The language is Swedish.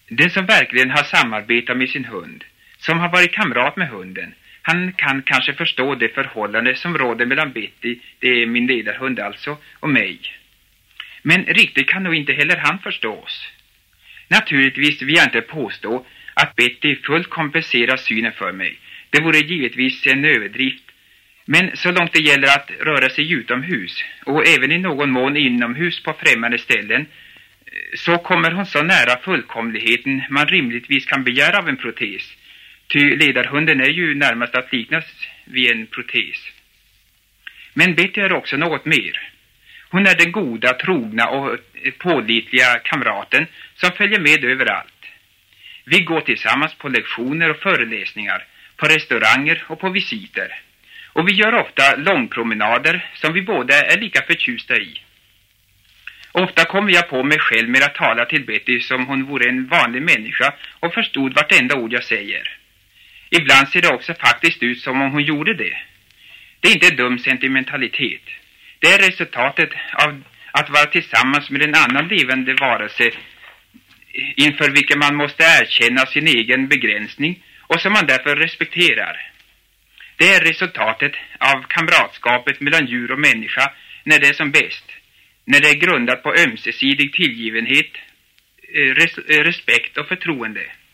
Den som verkligen har samarbetat med sin hund, som har varit kamrat med hunden, han kan kanske förstå det förhållande som råder mellan Betty, det är min ledarhund alltså, och mig. Men riktigt kan nog inte heller han förstå oss. Naturligtvis vill jag inte påstå att Betty fullt kompenserar synen för mig. Det vore givetvis en överdrift. Men så långt det gäller att röra sig utomhus och även i någon mån inomhus på främmande ställen, så kommer hon så nära fullkomligheten man rimligtvis kan begära av en protes. Ty ledarhunden är ju närmast att liknas vid en protes. Men Betty är också något mer. Hon är den goda, trogna och pålitliga kamraten som följer med överallt. Vi går tillsammans på lektioner och föreläsningar, på restauranger och på visiter. Och vi gör ofta långpromenader som vi båda är lika förtjusta i. Ofta kommer jag på mig själv med att tala till Betty som hon vore en vanlig människa och förstod vartenda ord jag säger. Ibland ser det också faktiskt ut som om hon gjorde det. Det är inte dum sentimentalitet. Det är resultatet av att vara tillsammans med en annan levande varelse inför vilken man måste erkänna sin egen begränsning och som man därför respekterar. Det är resultatet av kamratskapet mellan djur och människa när det är som bäst, när det är grundat på ömsesidig tillgivenhet, respekt och förtroende.